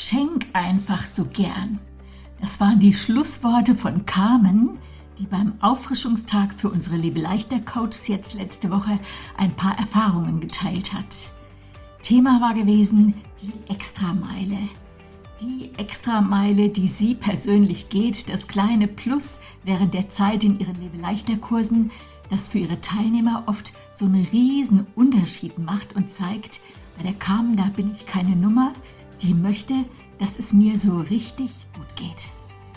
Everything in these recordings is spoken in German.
schenk einfach so gern. Das waren die Schlussworte von Carmen, die beim Auffrischungstag für unsere Lebe-Leichter-Coaches jetzt letzte Woche ein paar Erfahrungen geteilt hat. Thema war gewesen die Extrameile. Die Extrameile, die sie persönlich geht, das kleine Plus während der Zeit in ihren Lebe-Leichter-Kursen, das für ihre Teilnehmer oft so einen riesen Unterschied macht und zeigt, bei der Carmen, da bin ich keine Nummer, die möchte, dass es mir so richtig gut geht.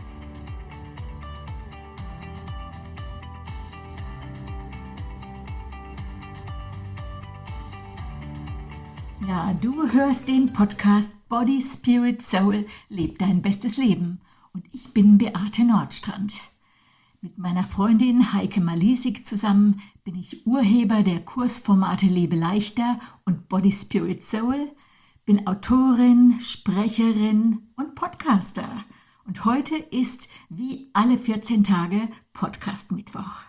Ja, du hörst den Podcast Body, Spirit, Soul, leb dein bestes Leben. Und ich bin Beate Nordstrand. Mit meiner Freundin Heike Malisik zusammen bin ich Urheber der Kursformate Lebe leichter und Body, Spirit, Soul, bin Autorin, Sprecherin und Podcaster. Und heute ist wie alle 14 Tage Podcast-Mittwoch.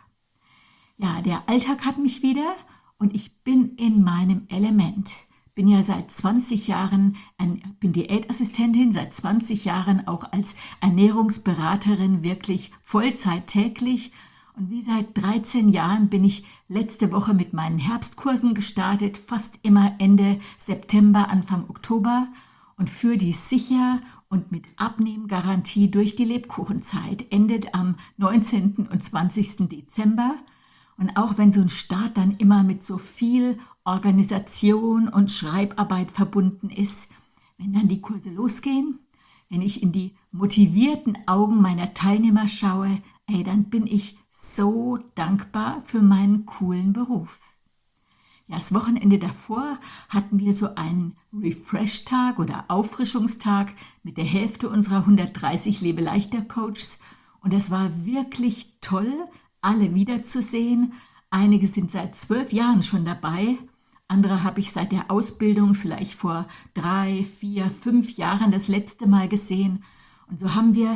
Ja, der Alltag hat mich wieder und ich bin in meinem Element. Bin ja seit 20 Jahren, bin Diätassistentin, seit 20 Jahren auch als Ernährungsberaterin wirklich Vollzeit täglich. Und wie seit 13 Jahren bin ich letzte Woche mit meinen Herbstkursen gestartet, fast immer Ende September, Anfang Oktober und führe die sicher und mit Abnehmgarantie durch die Lebkuchenzeit. Endet am 19. und 20. Dezember. Und auch wenn so ein Start dann immer mit so viel Organisation und Schreibarbeit verbunden ist, wenn dann die Kurse losgehen, wenn ich in die motivierten Augen meiner Teilnehmer schaue, dann bin ich so dankbar für meinen coolen Beruf. Ja, das Wochenende davor hatten wir so einen Refresh-Tag oder Auffrischungstag mit der Hälfte unserer 130 Lebe-Leichter-Coaches und das war wirklich toll, alle wiederzusehen. Einige sind seit 12 Jahren schon dabei, andere habe ich seit der Ausbildung vielleicht vor 3, 4, 5 Jahren das letzte Mal gesehen. Und so haben wir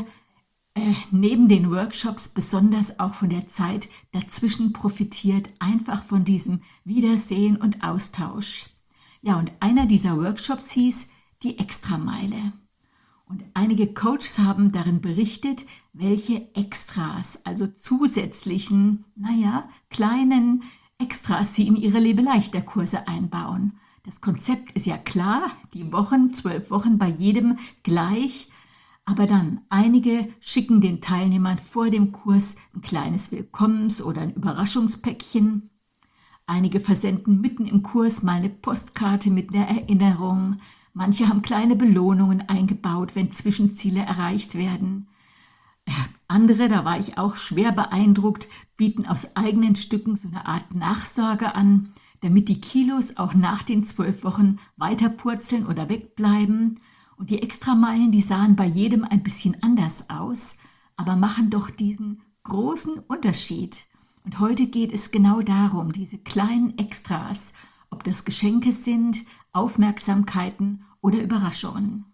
neben den Workshops besonders auch von der Zeit dazwischen profitiert, einfach von diesem Wiedersehen und Austausch. Ja, und einer dieser Workshops hieß die Extrameile. Und einige Coaches haben darin berichtet, welche Extras, also zusätzlichen, kleinen Extras sie in ihre Lebe-Leichter-Kurse einbauen. Das Konzept ist ja klar, die Wochen, 12 Wochen bei jedem gleich. Aber dann, einige schicken den Teilnehmern vor dem Kurs ein kleines Willkommens- oder ein Überraschungspäckchen. Einige versenden mitten im Kurs mal eine Postkarte mit einer Erinnerung. Manche haben kleine Belohnungen eingebaut, wenn Zwischenziele erreicht werden. Andere, da war ich auch schwer beeindruckt, bieten aus eigenen Stücken so eine Art Nachsorge an, damit die Kilos auch nach den 12 Wochen weiter purzeln oder wegbleiben. Und die Extrameilen, die sahen bei jedem ein bisschen anders aus, aber machen doch diesen großen Unterschied. Und heute geht es genau darum, diese kleinen Extras, ob das Geschenke sind, Aufmerksamkeiten oder Überraschungen.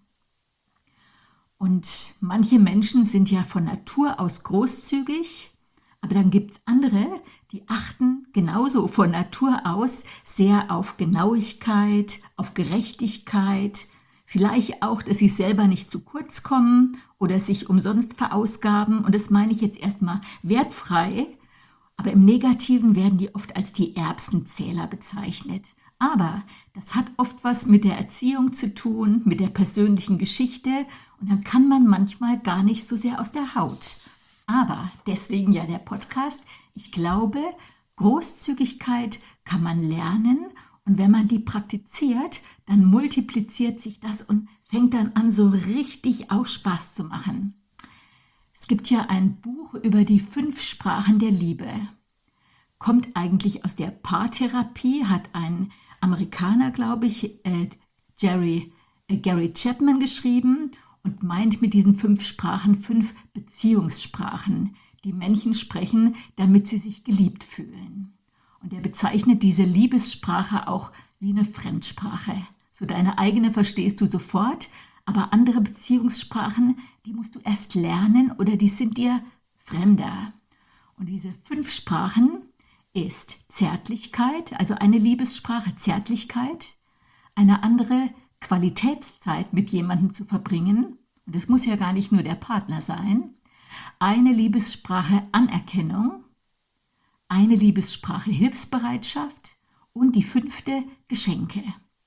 Und manche Menschen sind ja von Natur aus großzügig, aber dann gibt es andere, die achten genauso von Natur aus sehr auf Genauigkeit, auf Gerechtigkeit, vielleicht auch, dass sie selber nicht zu kurz kommen oder sich umsonst verausgaben. Und das meine ich jetzt erstmal wertfrei, aber im Negativen werden die oft als die Erbsenzähler bezeichnet. Aber das hat oft was mit der Erziehung zu tun, mit der persönlichen Geschichte und dann kann man manchmal gar nicht so sehr aus der Haut. Aber deswegen ja der Podcast. Ich glaube, Großzügigkeit kann man lernen und wenn man die praktiziert, dann multipliziert sich das und fängt dann an, so richtig auch Spaß zu machen. Es gibt ja ein Buch über die 5 Sprachen der Liebe. Kommt eigentlich aus der Paartherapie, hat ein Amerikaner, glaube ich, Gary Chapman geschrieben und meint mit diesen 5 Sprachen 5 Beziehungssprachen, die Menschen sprechen, damit sie sich geliebt fühlen. Und er bezeichnet diese Liebessprache auch wie eine Fremdsprache. So deine eigene verstehst du sofort, aber andere Beziehungssprachen, die musst du erst lernen oder die sind dir fremder. Und diese 5 Sprachen ist Zärtlichkeit, also eine Liebessprache Zärtlichkeit, eine andere Qualitätszeit mit jemandem zu verbringen, und das muss ja gar nicht nur der Partner sein, eine Liebessprache Anerkennung, eine Liebessprache Hilfsbereitschaft und die 5. Geschenke.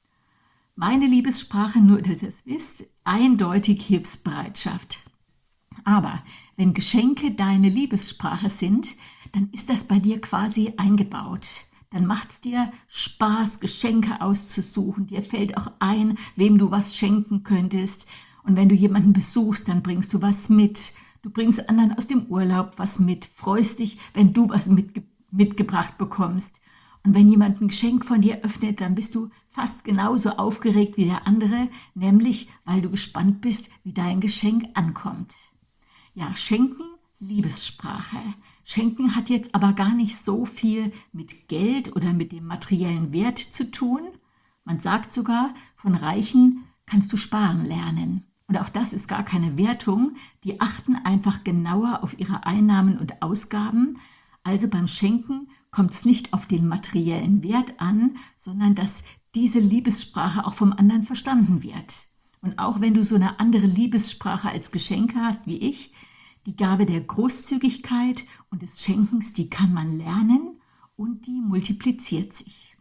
Meine Liebessprache, nur dass ihr es wisst, eindeutig Hilfsbereitschaft. Aber wenn Geschenke deine Liebessprache sind, dann ist das bei dir quasi eingebaut. Dann macht es dir Spaß, Geschenke auszusuchen. Dir fällt auch ein, wem du was schenken könntest. Und wenn du jemanden besuchst, dann bringst du was mit. Du bringst anderen aus dem Urlaub was mit. Freust dich, wenn du was mitgebracht bekommst. Und wenn jemand ein Geschenk von dir öffnet, dann bist du fast genauso aufgeregt wie der andere, nämlich weil du gespannt bist, wie dein Geschenk ankommt. Ja, Schenken, Liebessprache. Schenken hat jetzt aber gar nicht so viel mit Geld oder mit dem materiellen Wert zu tun. Man sagt sogar, von Reichen kannst du sparen lernen. Und auch das ist gar keine Wertung. Die achten einfach genauer auf ihre Einnahmen und Ausgaben. Also beim Schenken kommt es nicht auf den materiellen Wert an, sondern dass diese Liebessprache auch vom anderen verstanden wird. Und auch wenn du so eine andere Liebessprache als Geschenke hast wie ich, die Gabe der Großzügigkeit und des Schenkens, die kann man lernen und die multipliziert sich.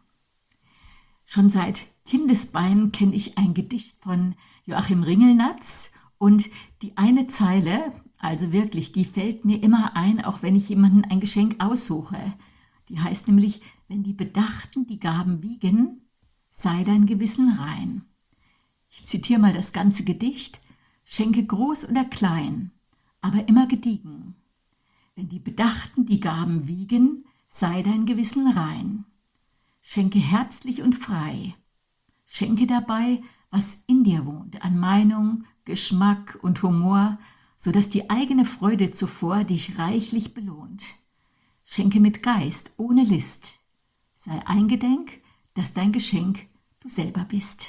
Schon seit Kindesbeinen kenne ich ein Gedicht von Joachim Ringelnatz und die eine Zeile, also wirklich, die fällt mir immer ein, auch wenn ich jemandem ein Geschenk aussuche. Die heißt nämlich, wenn die Bedachten die Gaben wiegen, sei dein Gewissen rein. Ich zitiere mal das ganze Gedicht. Schenke groß oder klein, aber immer gediegen. Wenn die Bedachten die Gaben wiegen, sei dein Gewissen rein. Schenke herzlich und frei. Schenke dabei, was in dir wohnt, an Meinung, Geschmack und Humor, sodass die eigene Freude zuvor dich reichlich belohnt. Schenke mit Geist, ohne List. Sei eingedenk, dass dein Geschenk du selber bist.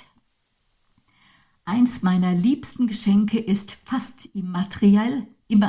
Eins meiner liebsten Geschenke ist fast immateriell,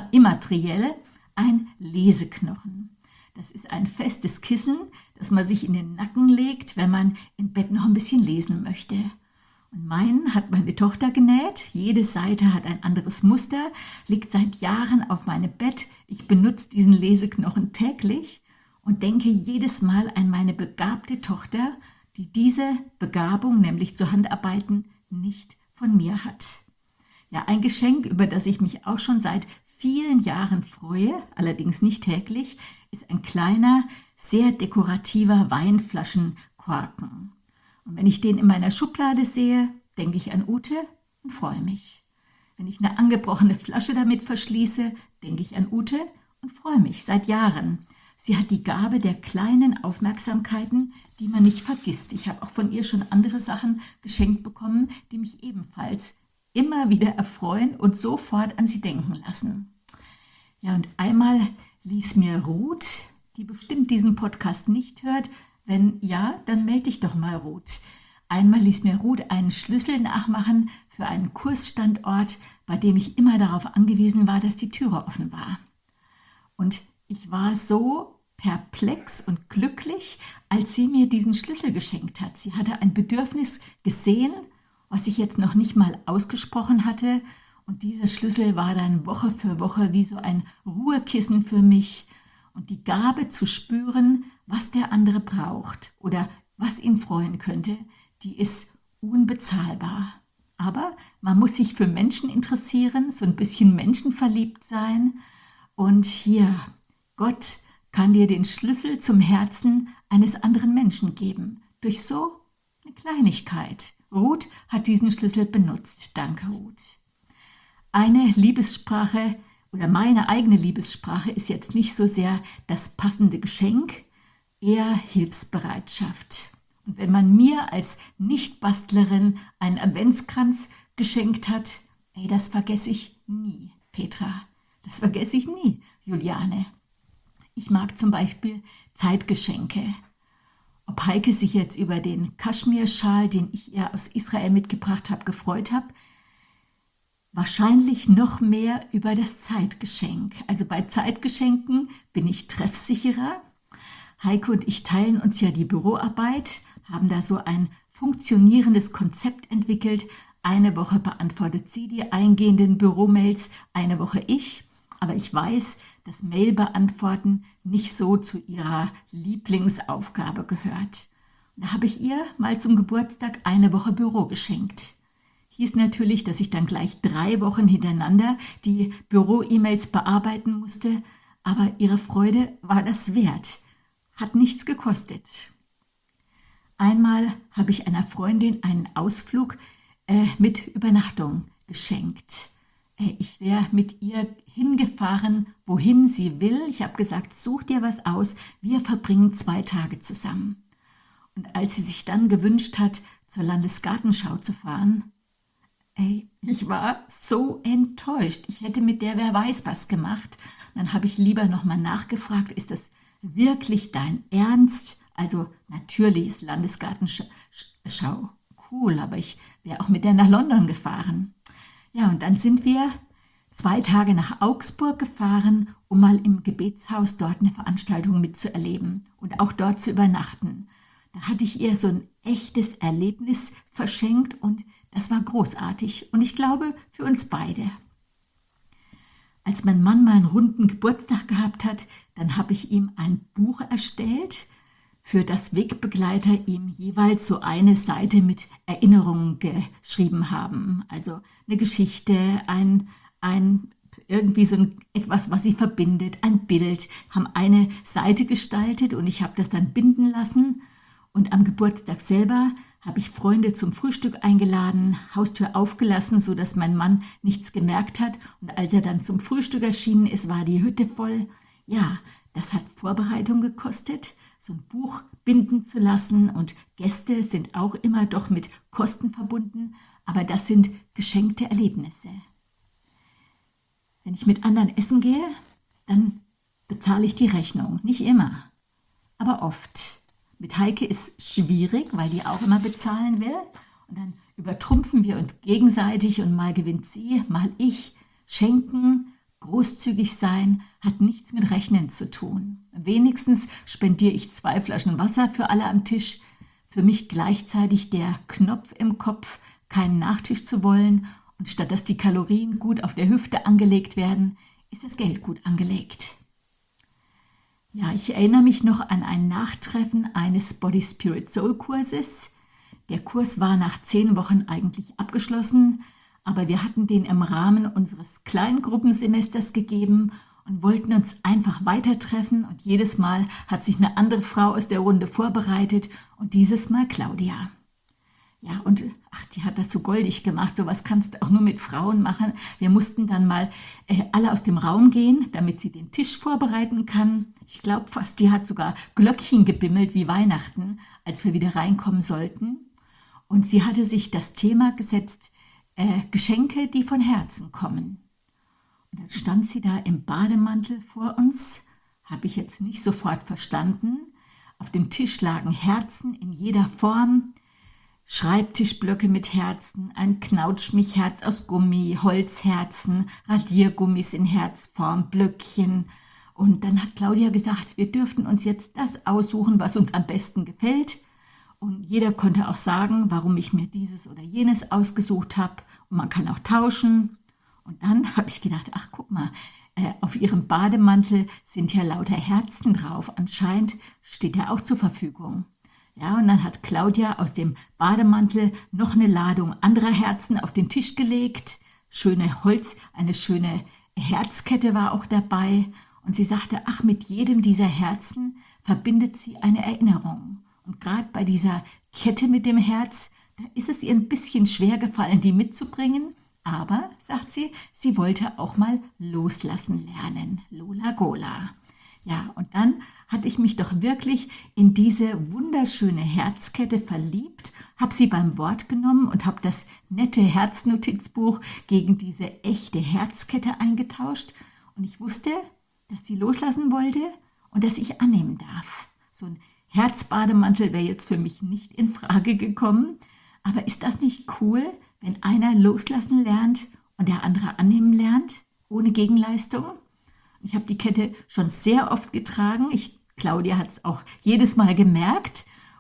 ein Leseknochen. Das ist ein festes Kissen, das man sich in den Nacken legt, wenn man im Bett noch ein bisschen lesen möchte. Und meinen hat meine Tochter genäht. Jede Seite hat ein anderes Muster, liegt seit Jahren auf meinem Bett. Ich benutze diesen Leseknochen täglich und denke jedes Mal an meine begabte Tochter, die diese Begabung, nämlich zu Handarbeiten, nicht von mir hat. Ja, ein Geschenk, über das ich mich auch schon seit vielen Jahren freue, allerdings nicht täglich, ist ein kleiner, sehr dekorativer Weinflaschenkorken. Und wenn ich den in meiner Schublade sehe, denke ich an Ute und freue mich. Wenn ich eine angebrochene Flasche damit verschließe, denke ich an Ute und freue mich seit Jahren. Sie hat die Gabe der kleinen Aufmerksamkeiten, die man nicht vergisst. Ich habe auch von ihr schon andere Sachen geschenkt bekommen, die mich ebenfalls immer wieder erfreuen und sofort an sie denken lassen. Ja, und einmal ließ mir Ruth, die bestimmt diesen Podcast nicht hört, wenn ja, dann melde dich doch mal, Ruth. Einmal ließ mir Ruth einen Schlüssel nachmachen für einen Kursstandort, bei dem ich immer darauf angewiesen war, dass die Türe offen war. Und ich war so perplex und glücklich, als sie mir diesen Schlüssel geschenkt hat. Sie hatte ein Bedürfnis gesehen, was ich jetzt noch nicht mal ausgesprochen hatte. Und dieser Schlüssel war dann Woche für Woche wie so ein Ruhekissen für mich. Und die Gabe zu spüren, was der andere braucht oder was ihn freuen könnte, die ist unbezahlbar. Aber man muss sich für Menschen interessieren, so ein bisschen menschenverliebt sein. Und hier, Gott kann dir den Schlüssel zum Herzen eines anderen Menschen geben. Durch so eine Kleinigkeit. Ruth hat diesen Schlüssel benutzt. Danke, Ruth. Eine Liebessprache oder meine eigene Liebessprache ist jetzt nicht so sehr das passende Geschenk, eher Hilfsbereitschaft. Und wenn man mir als Nicht-Bastlerin einen Adventskranz geschenkt hat, das vergesse ich nie, Petra. Das vergesse ich nie, Juliane. Ich mag zum Beispiel Zeitgeschenke. Ob Heike sich jetzt über den Kaschmirschal, den ich ihr aus Israel mitgebracht habe, gefreut hat, wahrscheinlich noch mehr über das Zeitgeschenk. Also bei Zeitgeschenken bin ich treffsicherer. Heike und ich teilen uns ja die Büroarbeit, haben da so ein funktionierendes Konzept entwickelt. Eine Woche beantwortet sie die eingehenden Büromails, eine Woche ich. Aber ich weiß, dass Mail beantworten nicht so zu ihrer Lieblingsaufgabe gehört. Da habe ich ihr mal zum Geburtstag eine Woche Büro geschenkt. Hieß natürlich, dass ich dann gleich 3 Wochen hintereinander die Büro-E-Mails bearbeiten musste, aber ihre Freude war das wert. Hat nichts gekostet. Einmal habe ich einer Freundin einen Ausflug mit Übernachtung geschenkt. Ich wäre mit ihr hingefahren, wohin sie will. Ich habe gesagt, such dir was aus, wir verbringen 2 Tage zusammen. Und als sie sich dann gewünscht hat, zur Landesgartenschau zu fahren, ich war so enttäuscht. Ich hätte mit der wer weiß was gemacht. Dann habe ich lieber nochmal nachgefragt, ist das wirklich dein Ernst? Also natürlich ist Landesgartenschau cool, aber ich wäre auch mit der nach London gefahren. Ja, und dann sind wir 2 Tage nach Augsburg gefahren, um mal im Gebetshaus dort eine Veranstaltung mitzuerleben und auch dort zu übernachten. Da hatte ich ihr so ein echtes Erlebnis verschenkt und das war großartig und ich glaube für uns beide. Als mein Mann mal einen runden Geburtstag gehabt hat, dann habe ich ihm ein Buch erstellt, für das Wegbegleiter ihm jeweils so eine Seite mit Erinnerungen geschrieben haben. Also eine Geschichte, irgendwie so etwas, was sie verbindet, ein Bild, haben eine Seite gestaltet und ich habe das dann binden lassen. Und am Geburtstag selber habe ich Freunde zum Frühstück eingeladen, Haustür aufgelassen, sodass mein Mann nichts gemerkt hat. Und als er dann zum Frühstück erschienen ist, war die Hütte voll. Ja, das hat Vorbereitung gekostet, so ein Buch binden zu lassen. Und Gäste sind auch immer doch mit Kosten verbunden. Aber das sind geschenkte Erlebnisse. Wenn ich mit anderen essen gehe, dann bezahle ich die Rechnung. Nicht immer, aber oft. Mit Heike ist schwierig, weil die auch immer bezahlen will. Und dann übertrumpfen wir uns gegenseitig und mal gewinnt sie, mal ich. Schenken, großzügig sein, hat nichts mit Rechnen zu tun. Wenigstens spendiere ich 2 Flaschen Wasser für alle am Tisch. Für mich gleichzeitig der Knopf im Kopf, keinen Nachtisch zu wollen. Und statt dass die Kalorien gut auf der Hüfte angelegt werden, ist das Geld gut angelegt. Ja, ich erinnere mich noch an ein Nachtreffen eines Body Spirit Soul Kurses. Der Kurs war nach 10 Wochen eigentlich abgeschlossen, aber wir hatten den im Rahmen unseres kleinen Gruppensemesters gegeben und wollten uns einfach weiter treffen. Und jedes Mal hat sich eine andere Frau aus der Runde vorbereitet und dieses Mal Claudia. Ja, und die hat das so goldig gemacht, sowas kannst du auch nur mit Frauen machen. Wir mussten dann mal alle aus dem Raum gehen, damit sie den Tisch vorbereiten kann. Ich glaube fast, die hat sogar Glöckchen gebimmelt wie Weihnachten, als wir wieder reinkommen sollten. Und sie hatte sich das Thema gesetzt, Geschenke, die von Herzen kommen. Und dann stand sie da im Bademantel vor uns, habe ich jetzt nicht sofort verstanden. Auf dem Tisch lagen Herzen in jeder Form, Schreibtischblöcke mit Herzen, ein Knautschmichherz aus Gummi, Holzherzen, Radiergummis in Herzform, Blöckchen. Und dann hat Claudia gesagt, wir dürften uns jetzt das aussuchen, was uns am besten gefällt. Und jeder konnte auch sagen, warum ich mir dieses oder jenes ausgesucht habe. Und man kann auch tauschen. Und dann habe ich gedacht, guck mal, auf ihrem Bademantel sind ja lauter Herzen drauf. Anscheinend steht er auch zur Verfügung. Ja, und dann hat Claudia aus dem Bademantel noch eine Ladung anderer Herzen auf den Tisch gelegt. Schöne Holz, eine schöne Herzkette war auch dabei. Und sie sagte, mit jedem dieser Herzen verbindet sie eine Erinnerung. Und gerade bei dieser Kette mit dem Herz, da ist es ihr ein bisschen schwer gefallen, die mitzubringen. Aber, sagt sie, sie wollte auch mal loslassen lernen. Lola Gola. Ja, und dann hatte ich mich doch wirklich in diese wunderschöne Herzkette verliebt, habe sie beim Wort genommen und habe das nette Herznotizbuch gegen diese echte Herzkette eingetauscht. Und ich wusste, dass sie loslassen wollte und dass ich annehmen darf. So ein Herzbademantel wäre jetzt für mich nicht in Frage gekommen. Aber ist das nicht cool, wenn einer loslassen lernt und der andere annehmen lernt, ohne Gegenleistung? Ich habe die Kette schon sehr oft getragen. Claudia hat es auch jedes Mal gemerkt.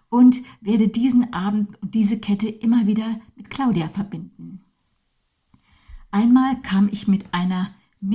und werde diesen Abend und diese Kette immer wieder mit Claudia verbinden. Einmal kam ich mit einer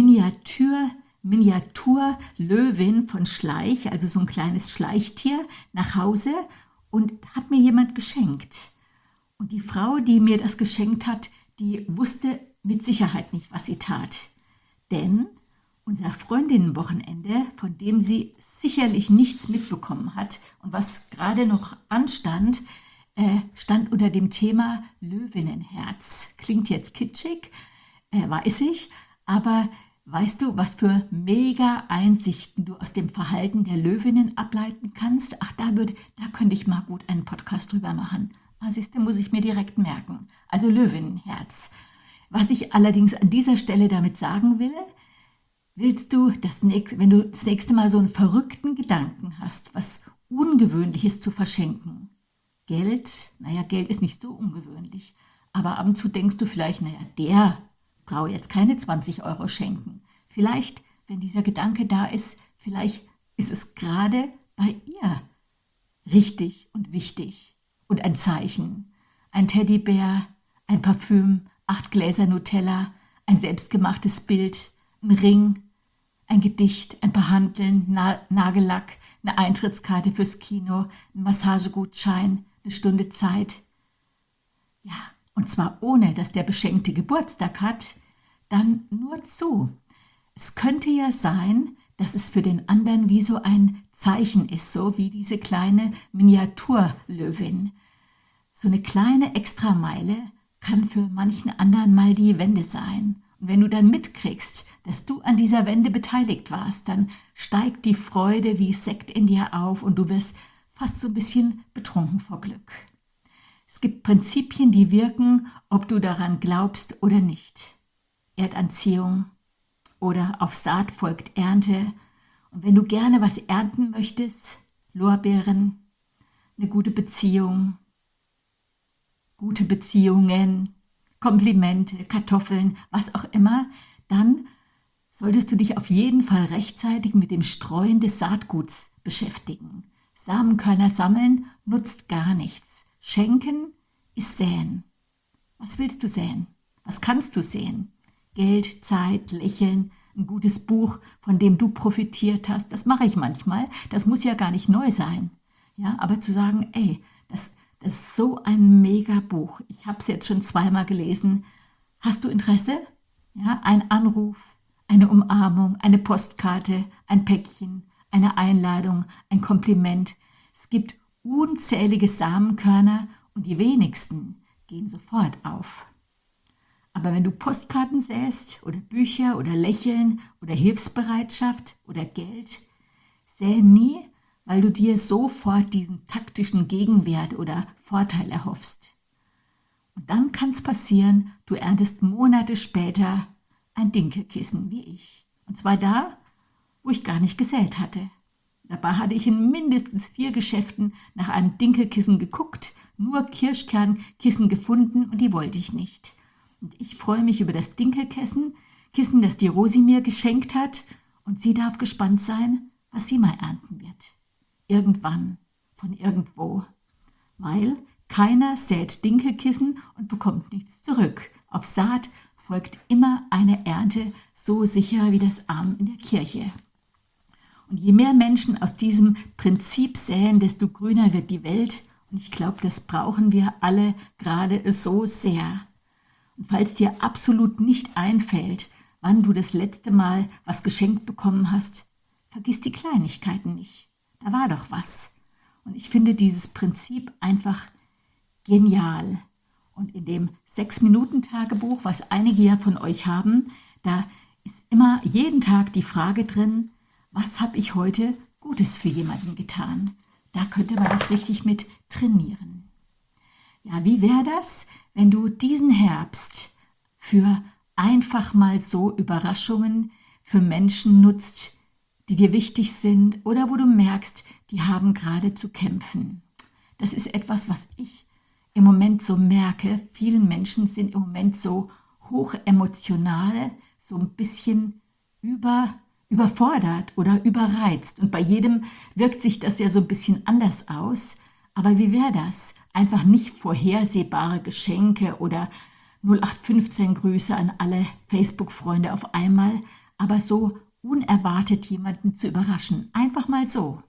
Miniatur-Löwin von Schleich, also so ein kleines Schleichtier, nach Hause und hat mir jemand geschenkt. Und die Frau, die mir das geschenkt hat, die wusste mit Sicherheit nicht, was sie tat. Denn unser Freundinnenwochenende, von dem sie sicherlich nichts mitbekommen hat und was gerade noch anstand, stand unter dem Thema Löwinnenherz. Klingt jetzt kitschig, weiß ich, aber weißt du, was für mega Einsichten du aus dem Verhalten der Löwinnen ableiten kannst? Ach, da könnte ich mal gut einen Podcast drüber machen. Siehst du, muss ich mir direkt merken. Also Löwinnenherz. Was ich allerdings an dieser Stelle damit sagen will, willst du, wenn du das nächste Mal so einen verrückten Gedanken hast, was Ungewöhnliches zu verschenken. Geld ist nicht so ungewöhnlich, aber ab und zu denkst du vielleicht, der brauche jetzt keine 20 € schenken. Vielleicht, wenn dieser Gedanke da ist, vielleicht ist es gerade bei ihr richtig und wichtig und ein Zeichen. Ein Teddybär, ein Parfüm, 8 Gläser Nutella, ein selbstgemachtes Bild, ein Ring, ein Gedicht, ein paar Hanteln, Nagellack, eine Eintrittskarte fürs Kino, ein Massagegutschein, eine Stunde Zeit. Ja, und zwar ohne, dass der Beschenkte Geburtstag hat, dann nur zu. Es könnte ja sein, dass es für den anderen wie so ein Zeichen ist, so wie diese kleine Miniaturlöwin. So eine kleine Extrameile kann für manchen anderen mal die Wende sein. Und wenn du dann mitkriegst, dass du an dieser Wende beteiligt warst, dann steigt die Freude wie Sekt in dir auf und du wirst fast so ein bisschen betrunken vor Glück. Es gibt Prinzipien, die wirken, ob du daran glaubst oder nicht. Erdanziehung oder auf Saat folgt Ernte. Und wenn du gerne was ernten möchtest, Lorbeeren, eine gute Beziehung, gute Beziehungen, Komplimente, Kartoffeln, was auch immer, dann solltest du dich auf jeden Fall rechtzeitig mit dem Streuen des Saatguts beschäftigen. Samenkörner sammeln nutzt gar nichts. Schenken ist säen. Was willst du säen? Was kannst du säen? Geld, Zeit, Lächeln, ein gutes Buch, von dem du profitiert hast. Das mache ich manchmal. Das muss ja gar nicht neu sein. Ja, aber zu sagen, das ist so ein mega Buch. Ich habe es jetzt schon 2-mal gelesen. Hast du Interesse? Ja, ein Anruf, eine Umarmung, eine Postkarte, ein Päckchen, eine Einladung, ein Kompliment. Es gibt unzählige Samenkörner und die wenigsten gehen sofort auf. Aber wenn du Postkarten säst oder Bücher oder Lächeln oder Hilfsbereitschaft oder Geld, säe nie, weil du dir sofort diesen taktischen Gegenwert oder Vorteil erhoffst. Und dann kann es passieren, du erntest Monate später ein Dinkelkissen wie ich. Und zwar da, wo ich gar nicht gesät hatte. Dabei hatte ich in mindestens 4 Geschäften nach einem Dinkelkissen geguckt, nur Kirschkernkissen gefunden und die wollte ich nicht. Und ich freue mich über das Dinkelkissen, das die Rosi mir geschenkt hat und sie darf gespannt sein, was sie mal ernten wird. Irgendwann, von irgendwo. Weil keiner sät Dinkelkissen und bekommt nichts zurück. Auf Saat folgt immer eine Ernte, so sicher wie das Amen in der Kirche. Und je mehr Menschen aus diesem Prinzip säen, desto grüner wird die Welt. Und ich glaube, das brauchen wir alle gerade so sehr. Und falls dir absolut nicht einfällt, wann du das letzte Mal was geschenkt bekommen hast, vergiss die Kleinigkeiten nicht. Da war doch was. Und ich finde dieses Prinzip einfach genial. Und in dem 6-Minuten-Tagebuch, was einige ja von euch haben, da ist immer jeden Tag die Frage drin, was habe ich heute Gutes für jemanden getan? Da könnte man das richtig mit trainieren. Ja, wie wäre das, wenn du diesen Herbst für einfach mal so Überraschungen für Menschen nutzt, die dir wichtig sind oder wo du merkst, die haben gerade zu kämpfen. Das ist etwas, was ich im Moment so merke. Viele Menschen sind im Moment so hochemotional, so ein bisschen überfordert oder überreizt. Und bei jedem wirkt sich das ja so ein bisschen anders aus. Aber wie wäre das? Einfach nicht vorhersehbare Geschenke oder 0815 Grüße an alle Facebook-Freunde auf einmal, aber so unerwartet jemanden zu überraschen. Einfach mal so.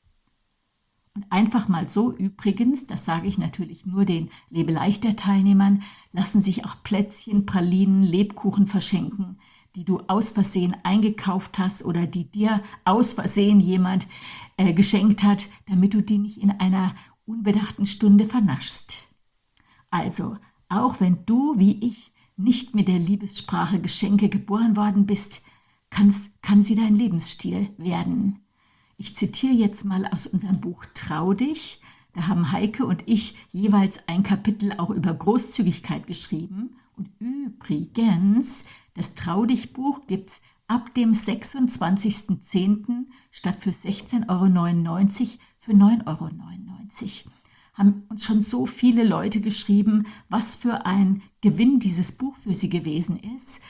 Und einfach mal so übrigens, das sage ich natürlich nur den Lebeleichter-Teilnehmern, lassen sich auch Plätzchen, Pralinen, Lebkuchen verschenken, die du aus Versehen eingekauft hast oder die dir aus Versehen jemand geschenkt hat, damit du die nicht in einer unbedachten Stunde vernaschst. Also, auch wenn du, wie ich, nicht mit der Liebessprache Geschenke geboren worden bist, kann sie dein Lebensstil werden. Ich zitiere jetzt mal aus unserem Buch Trau dich. Da haben Heike und ich jeweils ein Kapitel auch über Großzügigkeit geschrieben. Und übrigens, das Trau dich Buch gibt es ab dem 26.10. statt für 16,99 € für 9,99 €. Haben uns schon so viele Leute geschrieben, was für ein Gewinn dieses Buch für sie gewesen ist.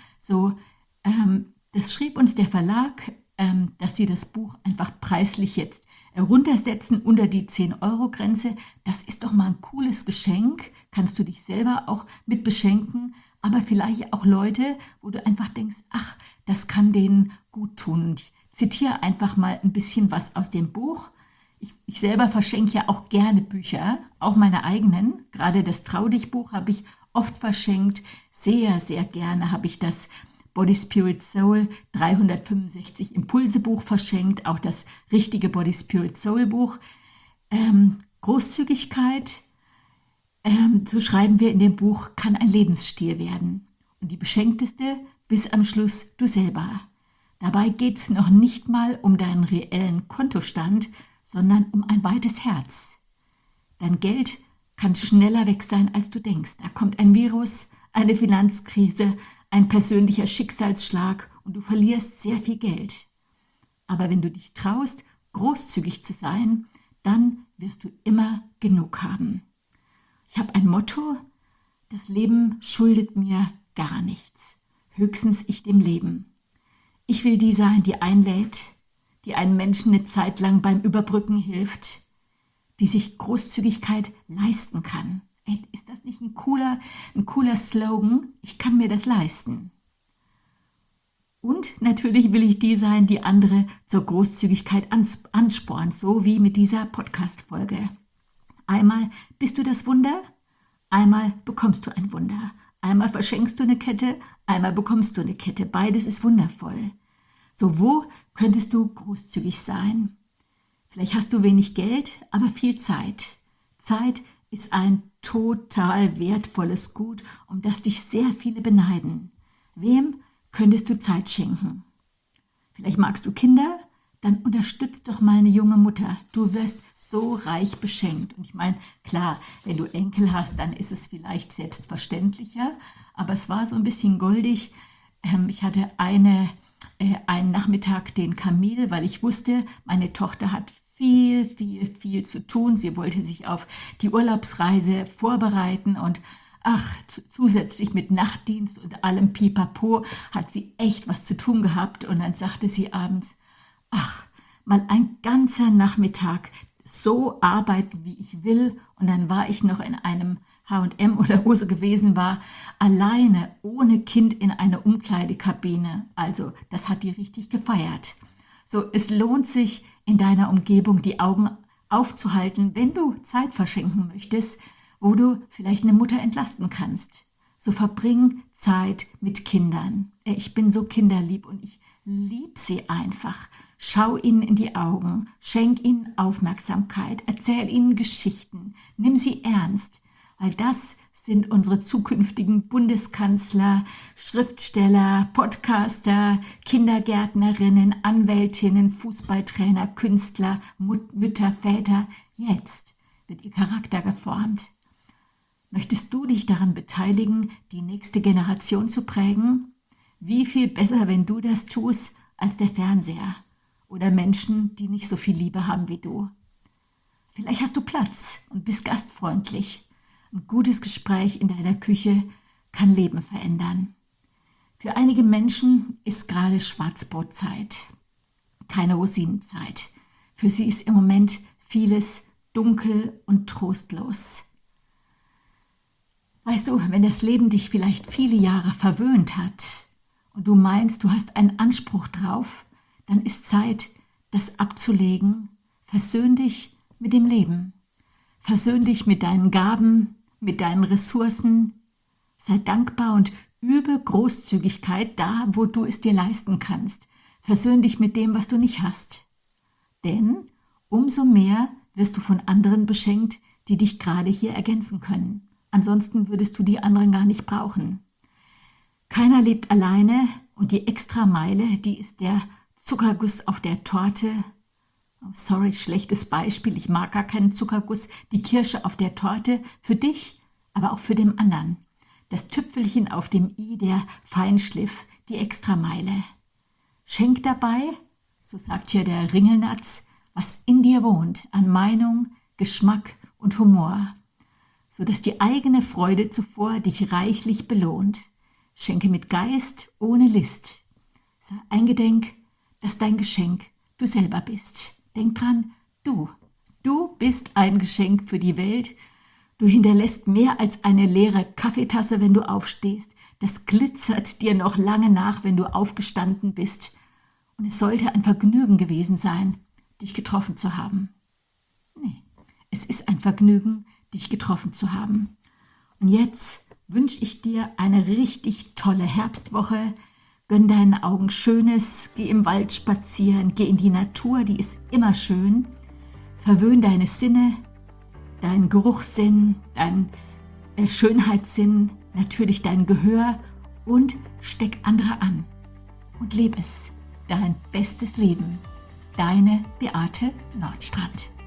Das schrieb uns der Verlag, dass sie das Buch einfach preislich jetzt runtersetzen unter die 10-Euro-Grenze. Das ist doch mal ein cooles Geschenk. Kannst du dich selber auch mit beschenken, aber vielleicht auch Leute, wo du einfach denkst, ach, das kann denen gut tun. Und ich zitiere einfach mal ein bisschen was aus dem Buch. Ich selber verschenke ja auch gerne Bücher, auch meine eigenen. Gerade das Trau-dich-Buch habe ich oft verschenkt. Sehr, sehr gerne habe ich das Body Spirit Soul 365 Impulse Buch verschenkt, auch das richtige Body Spirit Soul Buch. Großzügigkeit, so schreiben wir in dem Buch, kann ein Lebensstil werden. Und die beschenkteste bis am Schluss du selber. Dabei geht es noch nicht mal um deinen reellen Kontostand, sondern um ein weites Herz. Dein Geld kann schneller weg sein, als du denkst. Da kommt ein Virus, eine Finanzkrise, ein persönlicher Schicksalsschlag und du verlierst sehr viel Geld. Aber wenn du dich traust, großzügig zu sein, dann wirst du immer genug haben. Ich habe ein Motto: Das Leben schuldet mir gar nichts, höchstens ich dem Leben. Ich will die sein, die einlädt, die einen Menschen eine Zeit lang beim Überbrücken hilft, die sich Großzügigkeit leisten kann. Ist das nicht ein cooler Slogan? Ich kann mir das leisten. Und natürlich will ich die sein, die andere zur Großzügigkeit anspornt, so wie mit dieser Podcast-Folge. Einmal bist du das Wunder, einmal bekommst du ein Wunder. Einmal verschenkst du eine Kette, einmal bekommst du eine Kette. Beides ist wundervoll. So, wo könntest du großzügig sein? Vielleicht hast du wenig Geld, aber viel Zeit. Zeit ist ein total wertvolles Gut, um das dich sehr viele beneiden. Wem könntest du Zeit schenken? Vielleicht magst du Kinder? Dann unterstütz doch mal eine junge Mutter. Du wirst so reich beschenkt. Und ich meine, klar, wenn du Enkel hast, dann ist es vielleicht selbstverständlicher. Aber es war so ein bisschen goldig. Ich hatte einen Nachmittag den Kamel, weil ich wusste, meine Tochter hat viel zu tun. Sie wollte sich auf die Urlaubsreise vorbereiten und zusätzlich mit Nachtdienst und allem Pipapo hat sie echt was zu tun gehabt. Und dann sagte sie abends, mal ein ganzer Nachmittag so arbeiten, wie ich will. Und dann war ich noch in einem H&M oder wo sie gewesen war, alleine, ohne Kind in einer Umkleidekabine. Also das hat die richtig gefeiert. So, es lohnt sich, in deiner Umgebung die Augen aufzuhalten, wenn du Zeit verschenken möchtest, wo du vielleicht eine Mutter entlasten kannst. So verbring Zeit mit Kindern. Ich bin so kinderlieb und ich liebe sie einfach. Schau ihnen in die Augen, schenk ihnen Aufmerksamkeit, erzähl ihnen Geschichten, nimm sie ernst, weil das sind unsere zukünftigen Bundeskanzler, Schriftsteller, Podcaster, Kindergärtnerinnen, Anwältinnen, Fußballtrainer, Künstler, Mütter, Väter. Jetzt wird ihr Charakter geformt. Möchtest du dich daran beteiligen, die nächste Generation zu prägen? Wie viel besser, wenn du das tust, als der Fernseher oder Menschen, die nicht so viel Liebe haben wie du. Vielleicht hast du Platz und bist gastfreundlich. Ein gutes Gespräch in deiner Küche kann Leben verändern. Für einige Menschen ist gerade Schwarzbrotzeit, keine Rosinenzeit. Für sie ist im Moment vieles dunkel und trostlos. Weißt du, wenn das Leben dich vielleicht viele Jahre verwöhnt hat und du meinst, du hast einen Anspruch drauf, dann ist Zeit, das abzulegen. Versöhn dich mit dem Leben. Versöhn dich mit deinen Gaben, mit deinen Ressourcen. Sei dankbar und übe Großzügigkeit da, wo du es dir leisten kannst. Versöhn dich mit dem, was du nicht hast. Denn umso mehr wirst du von anderen beschenkt, die dich gerade hier ergänzen können. Ansonsten würdest du die anderen gar nicht brauchen. Keiner lebt alleine und die Extrameile, die ist der Zuckerguss auf der Torte. Oh, sorry, schlechtes Beispiel, ich mag gar keinen Zuckerguss. Die Kirsche auf der Torte für dich, aber auch für den anderen. Das Tüpfelchen auf dem i, der Feinschliff, die Extrameile. Schenk dabei, so sagt hier der Ringelnatz, was in dir wohnt, an Meinung, Geschmack und Humor, sodass die eigene Freude zuvor dich reichlich belohnt. Schenke mit Geist, ohne List. Sei eingedenk, dass dein Geschenk du selber bist. Denk dran, du bist ein Geschenk für die Welt. Du hinterlässt mehr als eine leere Kaffeetasse, wenn du aufstehst. Das glitzert dir noch lange nach, wenn du aufgestanden bist. Und es sollte ein Vergnügen gewesen sein, dich getroffen zu haben. Nee, es ist ein Vergnügen, dich getroffen zu haben. Und jetzt wünsche ich dir eine richtig tolle Herbstwoche. Gönn deinen Augen Schönes, geh im Wald spazieren, geh in die Natur, die ist immer schön. Verwöhn deine Sinne, deinen Geruchssinn, deinen Schönheitssinn, natürlich dein Gehör und steck andere an. Und leb es, dein bestes Leben. Deine Beate Nordstrand.